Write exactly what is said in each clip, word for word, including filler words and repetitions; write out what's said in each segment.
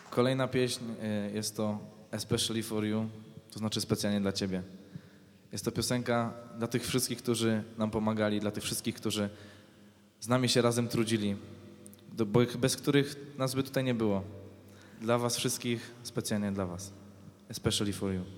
Kolejna pieśń y, jest to Especially for You, to znaczy specjalnie dla Ciebie. Jest to piosenka dla tych wszystkich, którzy nam pomagali, dla tych wszystkich, którzy z nami się razem trudzili, do, bo bez których nas by tutaj nie było. Dla Was wszystkich, specjalnie dla Was. Especially for You.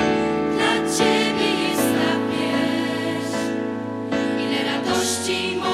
Ile radości